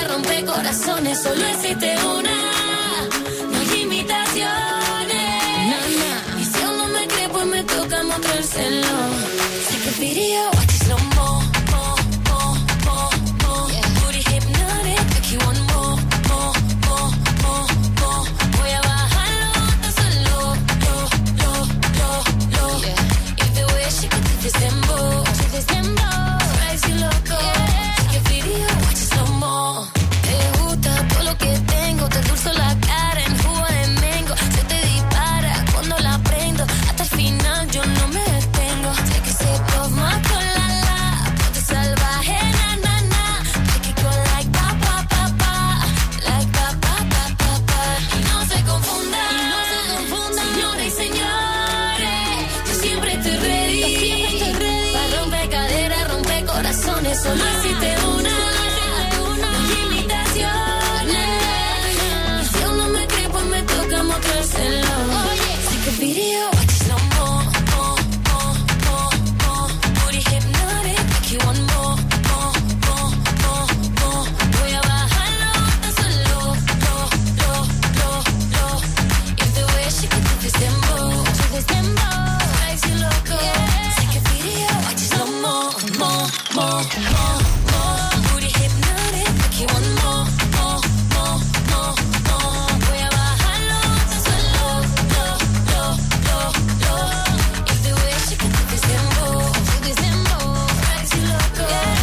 corazones, solo existe una. No hay imitaciones. Y si aún no me cree, pues me toca mostrárselo. Take a video, watch it slow mo, mo, mo, mo, mo. Booty hypnotic, make you want more, more, more, more, more. Voy a bajarlo hasta solo, lo, lo, lo, lo. If the way she could do this dembow, do this dembow, drives you loco. Take a video, watch it slow mo. Te gusta todo lo que tengo, te dulzo la cara en jugo de mango. Se te dispara cuando la prendo, hasta el final yo no me detengo. Take a sip of my cola, la, ponte salvaje, na, na, na. Make it go like pa, pa, pa, pa, like pa, pa, pa, pa, pa. Y no se confundan, y no se confundan, señores y señores, yo siempre estoy ready, yo siempre estoy ready. Pa' romper caderas, romper corazones, solo existe una. No hay imitaciones. Y si aún no me cree, pues me toca mostrárselo. Take a video, watch it slow mo, mo, mo, mo, mo. Booty hypnotic, make you want more, more, more, more, more. Voy a bajarlo hasta solo, lo, lo, lo, lo. If the way she could do this dembow, do this dembow, drives you loco. Take a video, watch it slow mo, mo, mo, mo, mo. Booty hypnotic, make you want more, more, more, more, more. Voy a bajarlo hasta solo, lo, lo, lo, lo. If the way she could do this dembow, do this dembow, drives you loco.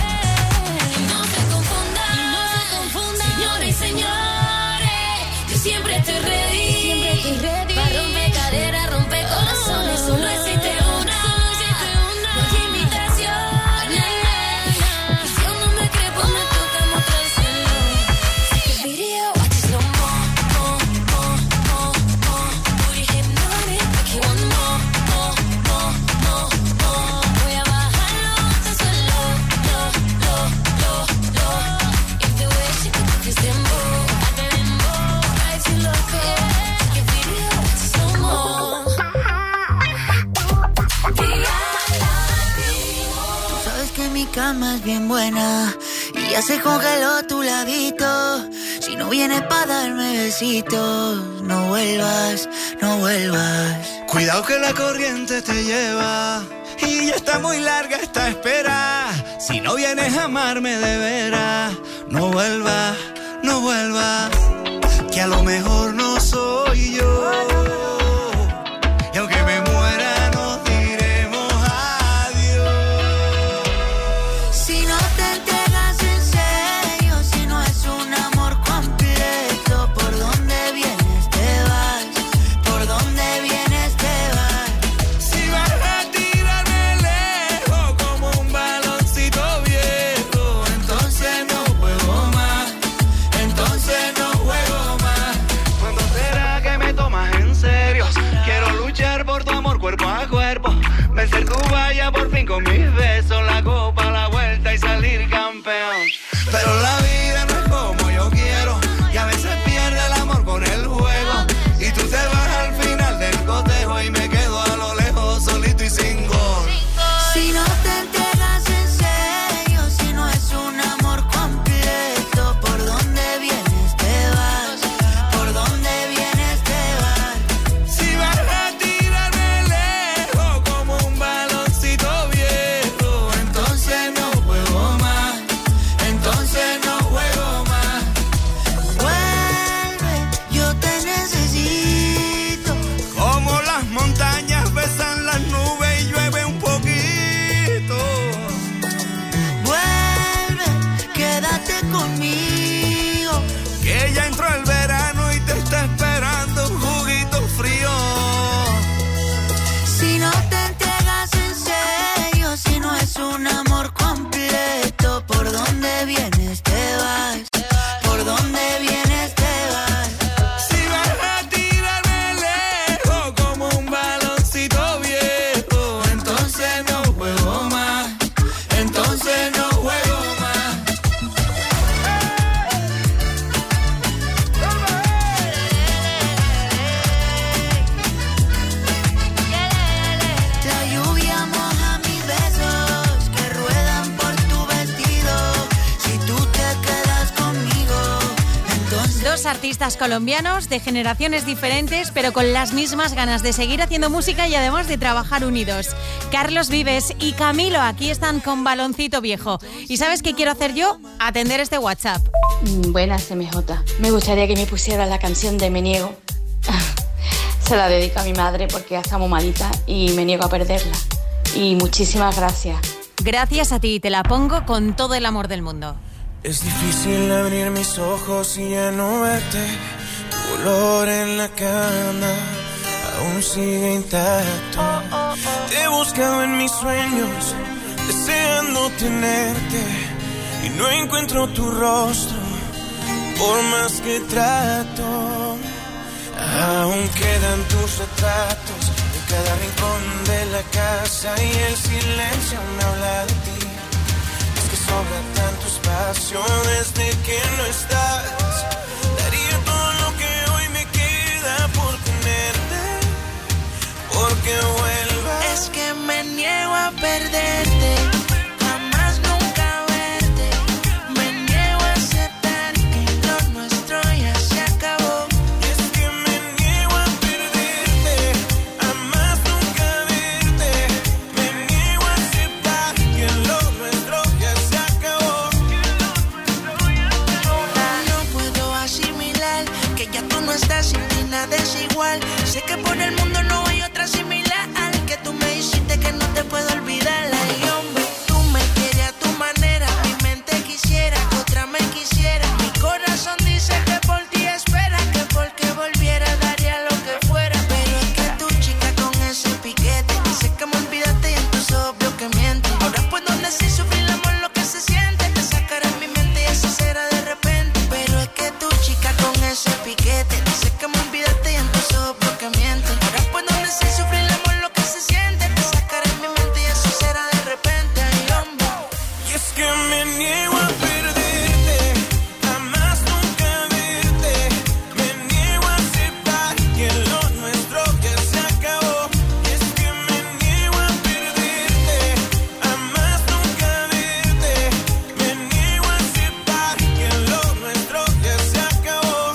Y no se confundan, y no se confundan, señores y señores, yo siempre estoy ready, siempre estoy ready. Pa' romper caderas, romper corazones, solo existe una, solo existe una. No hay imitaciones. Y si aún no me cree, pues me toca mostrárselo. Take a video, watch it slow mo, mo, mo, mo, mo. Booty hypnotic, make you want more, more, more, more, more. Voy a bajarlo hasta solo, lo, lo, lo, lo. If the way she could do this dembow, hasta dembow, drives you loco. Take a video, watch it slow mo. Tú sabes que mi cama es bien buena y ya se congeló tu ladito. Si no vienes pa' darme besitos, no vuelvas, no vuelvas. Cuidado que la corriente te lleva y ya está muy larga esta espera. Si no vienes a amarme de veras, no vuelvas, no vuelvas. Que a lo mejor no soy yo. Y aunque me muera nos diremos adiós. Si no te entregas en serio, si no es un amor completo, ¿por dónde vienes te vas? ¿Por dónde vienes te vas? Si vas a tirarme lejos como un baloncito viejo, entonces no juego más, entonces no juego más. ¿Cuándo será que me tomas en serio? Quiero luchar por tu amor cuerpo a cuerpo, vencer tu valla por fin con mis besos, la copa, la vuelta y salir campeón. Pero la vida no es como yo quiero y a veces pierde el amor con el juego. Y tú te vas al final del cotejo y me quedo a lo lejos solito y sin gol. Si no te entregas en serio, si no es un amor completo, ¿por dónde vienes te vas? ¿Por dónde vienes te vas? Si vas a tirarme lejos como un baloncito viejo, entonces no juego más, entonces no juego más. Vuelve, yo te necesito. Como las montañas besan las nubes y llueve un poquito. Vuelve, quédate conmigo. Que ya entró el verano y te está esperando un juguito frío. Si no te entregas en serio, si no es un amor completo, ¿por dónde vienes te vas? ¿Por dónde vienes te vas? Si vas a tirarme lejos como un baloncito viejo, entonces no juego más, entonces no juego más. Dos artistas colombianos de generaciones diferentes, pero con las mismas ganas de seguir haciendo música y además de trabajar unidos. Carlos Vives y Camilo, aquí están con Baloncito Viejo. ¿Y sabes qué quiero hacer yo? Atender este WhatsApp. Buenas, M J. Me gustaría que me pusieras la canción de Me Niego. Se la dedico a mi madre porque ya está muy malita y me niego a perderla. Y muchísimas gracias. Gracias a ti, te la pongo con todo el amor del mundo. Es difícil abrir mis ojos y ya no verte. Tu olor en la cama aún sigue intacto. Te he buscado en mis sueños, deseando tenerte, y no encuentro tu rostro, por más que trato. Aún quedan tus retratos en cada rincón de la casa y el silencio me habla de ti. Es que sobra tanto espacio desde que no estás. Daría todo lo que hoy me queda por tenerte, porque vuelvas. Es que me niego a perderte, jamás nunca verte. Me niego a aceptar que lo nuestro ya se acabó. Es que me niego a perderte, jamás nunca verte. Me niego a aceptar que lo nuestro ya se acabó. No puedo asimilar que ya tú no estás, sin ti nada es igual. Sé que por el mundo no hay otra similar al que tú me hiciste, que no te puedo olvidar. Ay, hombre, tú me quieres a tu manera, mi mente quisiera que otra me quisiera. Mi corazón dice que por ti espera, que porque volviera daría lo que fuera. Pero es que tu chica con ese piquete dice que me olvidaste y entonces obvio que miente. Ahora puedo decir sufrir el amor lo que se siente, te sacará en mi mente y eso será de repente. Pero es que tu chica con ese piquete dice que me olvidaste y entonces obvio que miente. Ahora puedo decir sufrir el amor lo que se siente, te sacará en mi mente y eso será de repente. Ay, hombre. Y es que me niego a perderte, jamás nunca verte. Me niego a aceptar que lo nuestro ya se acabó. Y es que me niego a perderte, jamás nunca verte. Me niego a aceptar que lo nuestro ya se acabó.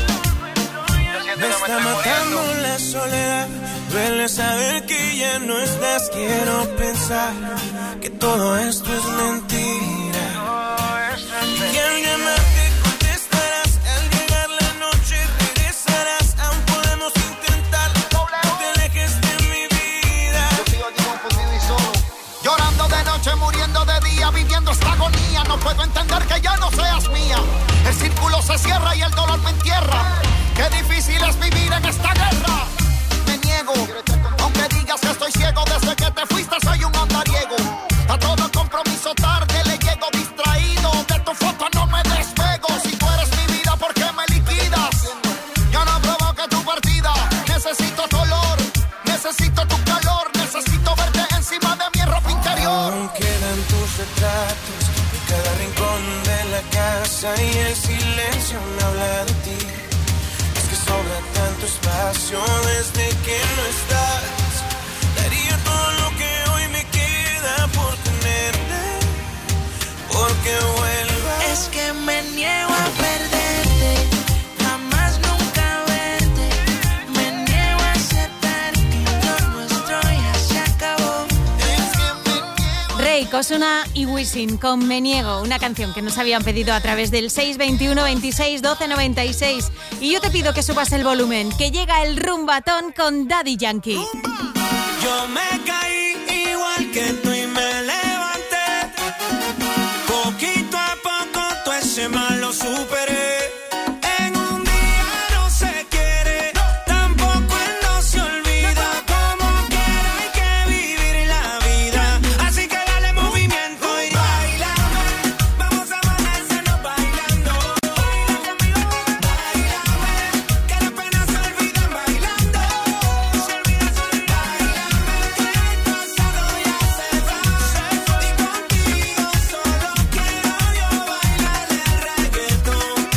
Me está matando la soledad, duele saber que ya no estás. Quiero pensar que todo esto es mentira, y que alguien más te contestarás. Al llegar la noche regresarás, aún podemos intentar. No te alejes de mi vida. Yo sigo aquí confundido y solo, llorando de noche, muriendo de día, viviendo esta agonía. No puedo entender que ya no seas mía. El círculo se cierra y el dolor me entierra. Qué difícil es vivir en esta guerra. Me niego, aunque digas que estoy ciego. Desde que te fuiste soy un andariego. A todo compromiso tarde le llego, distraído. De tu foto no me despego. Si tú eres mi vida, ¿por qué me liquidas? Yo no provoqué tu partida. Necesito tu olor, necesito tu calor. Necesito verte encima de mi ropa interior. Aún quedan tus retratos en cada rincón de la casa y el silencio me habla de ti. Es que sobra tanto espacio desde que no estás. Daría todo lo que hoy me queda por tenerte, porque vuelvas. Es que me niego a perderte, jamás nunca verte. Me niego a aceptar que lo nuestro ya se acabó. Rey, Ozuna y Wisin con Me Niego, una canción que nos habían pedido a través del seis veintiuno veintiséis doce noventa y seis. Y yo te pido que subas el volumen, que llega el rumbatón con Daddy Yankee. Yo me caí igual que tú y me levanté. Poquito a poco todo ese mal lo superé. En un día no se quiere, tampoco él no se olvida. Como quiera hay que vivir la vida. Así que dale movimiento y bailame. Vamos a amanecernos bailando. Baila conmigo, bailame. Que las penas se olvidan bailando. Se olvidan, se olvidan, bailame. Que el pasado ya se va. Y contigo solo quiero yo bailar el reggaetón.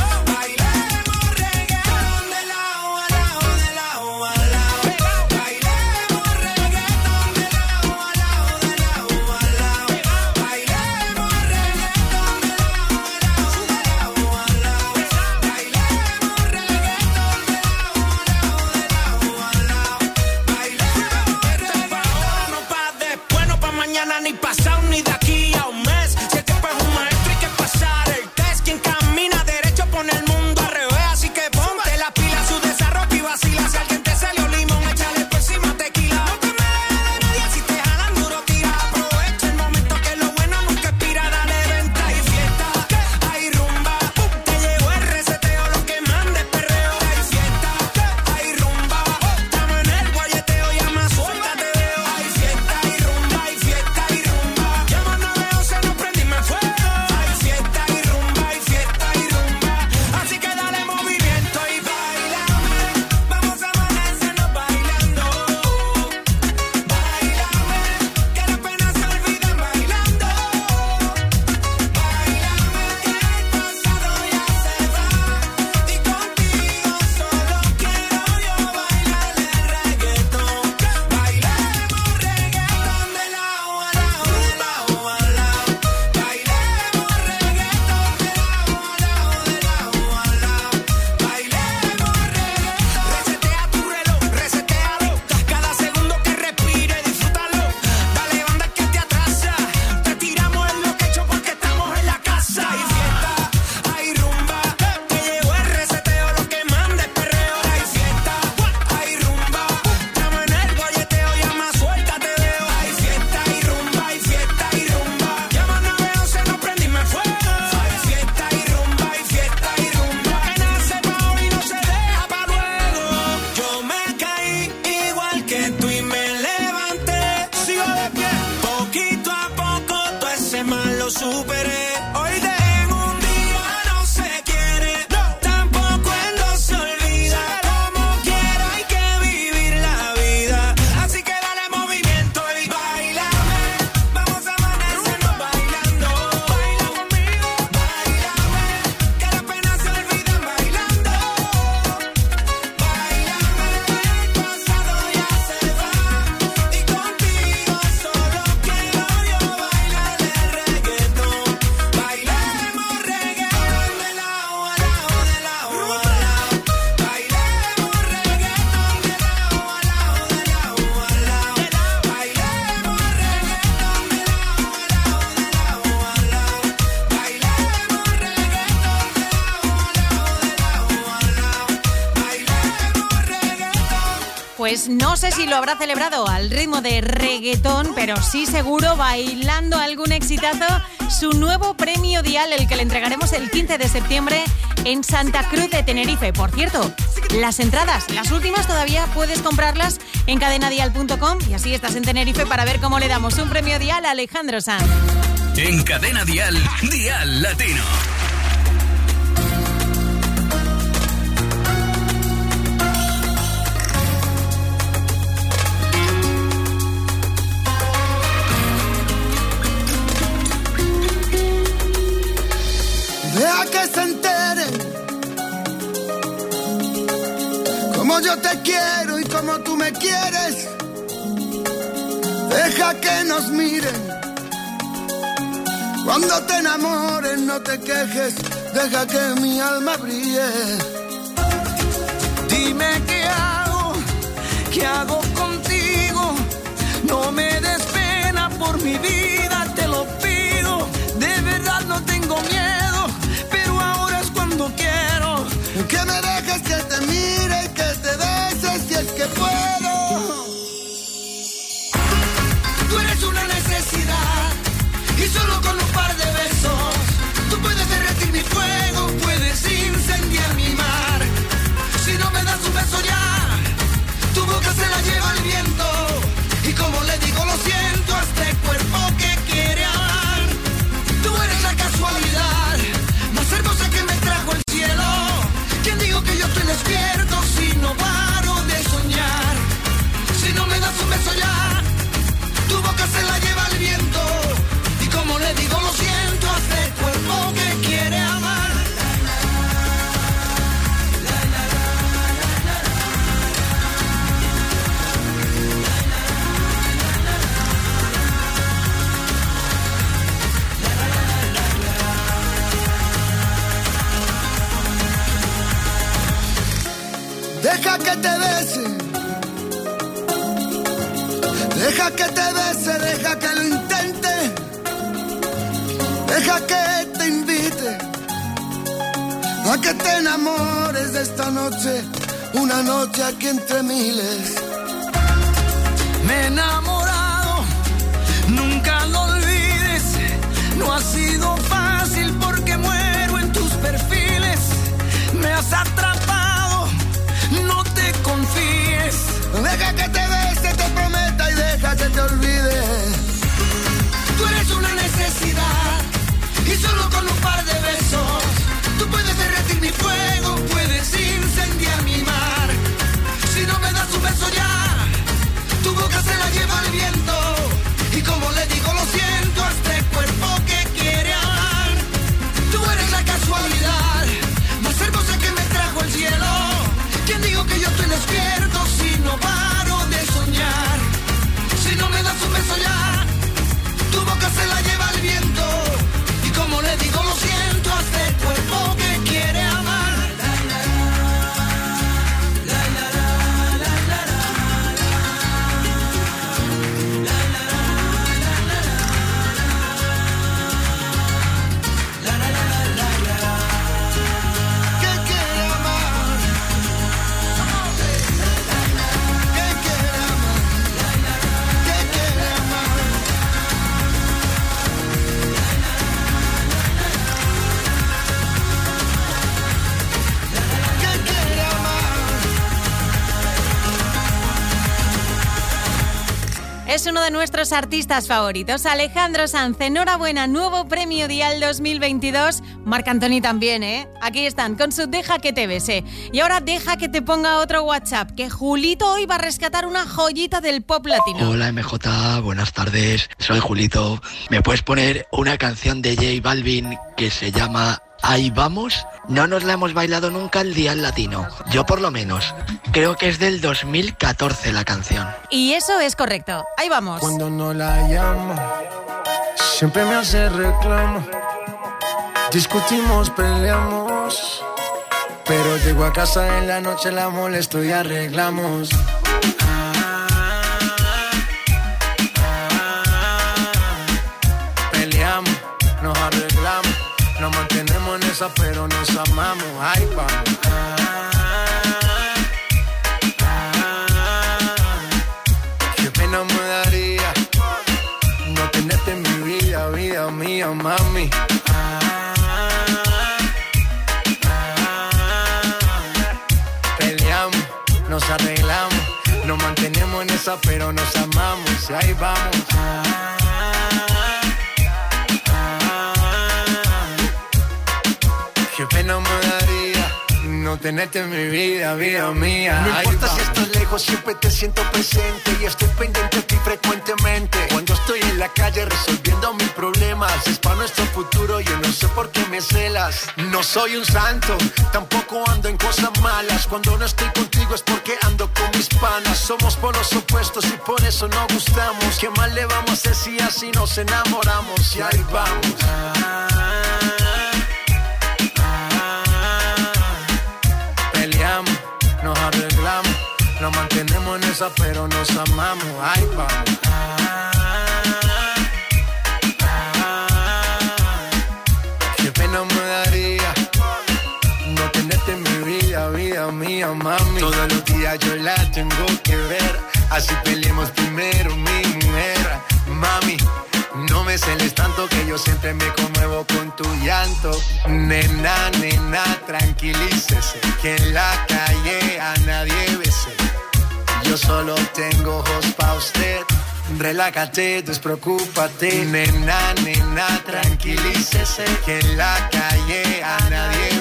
pues no sé si lo habrá celebrado al ritmo de reggaetón, pero sí seguro bailando algún exitazo, su nuevo premio Dial, el que le entregaremos el quince de septiembre en Santa Cruz de Tenerife. Por cierto, las entradas, las últimas todavía puedes comprarlas en cadena dial punto com y así estás en Tenerife para ver cómo le damos un premio Dial a Alejandro Sanz. En Cadena Dial, Dial Latino. Deja que se enteren como yo te quiero y como tú me quieres. Deja que nos miren cuando te enamores, no te quejes. Deja que mi alma brille. Dime qué hago, qué hago contigo. No me des pena por mi vida, te lo pido. De verdad no tengo miedo, pero ahora es cuando quiero. Que me dejes que te mire y que te beses si es que puedo. Tú eres una necesidad y solo con un par de besos tú puedes derretir mi fuego, puedes incendiar mi mar. Si no me das un beso ya, tu boca se la lleva el viento. Y como le digo lo siento a este cuerpo que quiere amar. Tú eres la casualidad más hermosa que me trajo el cielo. ¿Quién digo que yo estoy despierto si no paro de soñar? Si no me das un beso ya, tu boca se la lleva el viento. Y como le digo lo siento a este cuerpo que quiere amar. Deja que te bese, deja que te bese, deja que lo intente, deja que te invite a que te enamores de esta noche, una noche aquí entre miles. Me he enamorado, nunca lo olvides. No ha sido fácil porque muero en tus perfiles. Me has atrapado, no te confíes. Deja que te bese, te prometa y deja que te olvide. Tú eres una necesidad y solo con un par de besos tú puedes derretir mi fuego, puedes incendiar mi mar. Si no me das un beso ya, tu boca se la lleva el viento. Y como le digo lo siento a este cuerpo que quiere amar. Tú eres la casualidad más hermosa que me trajo el cielo. ¿Quién digo que yo estoy despierto si no paro de soñar? Si no me das un beso ya, tu boca se la lleva el viento. Y como le digo lo siento a este cuerpo que quiere amar. Es uno de nuestros artistas favoritos, Alejandro Sanz. Enhorabuena, nuevo premio Dial dos mil veintidós. Marc Anthony también, ¿eh? Aquí están, con su Deja que te bese. Y ahora deja que te ponga otro WhatsApp, que Julito hoy va a rescatar una joyita del pop latino. Hola M J, buenas tardes. Soy Julito. ¿Me puedes poner una canción de J Balvin que se llama Ahí vamos? No nos la hemos bailado nunca el Dial Latino. Yo por lo menos. Creo que es del dos mil catorce la canción. Y eso es correcto. Ahí vamos. Cuando no la llamo, siempre me hace reclamo. Discutimos, peleamos, pero llego a casa en la noche, la molesto y arreglamos. Peleamos, nos arreglamos, nos mantenemos en esa, pero nos amamos. Ahí vamos. mami. Peleamos, nos arreglamos, nos mantenemos en esa, pero nos amamos y ahí vamos. Qué pena me daría no tenerte en mi vida, vida mía. No importa si estás lejos, siempre te siento presente y estoy pendiente de ti frecuentemente. Cuando estoy en la calle resolviendo mis problemas, es para nuestro futuro, yo no sé por qué me celas. No soy un santo, tampoco ando en cosas malas. Cuando no estoy contigo es porque ando con mis panas. Somos polos opuestos y por eso nos gustamos. ¿Qué más le vamos a hacer si así nos enamoramos? Y ahí vamos. Nos arreglamos, nos mantenemos en esa, pero nos amamos. Ay, vamos. Qué pena me daría no tenerte en mi vida, vida mía, mami. Todos los días yo la tengo que ver, así peleemos primero, mi mujer. Mami, no me celes tanto que yo siempre me conmuevo con tu llanto. Nena, nena, tranquilícese, que en la calle a nadie bese. Yo solo tengo ojos pa' usted. Relájate, despreocúpate. Nena, nena, tranquilícese, que en la calle a nadie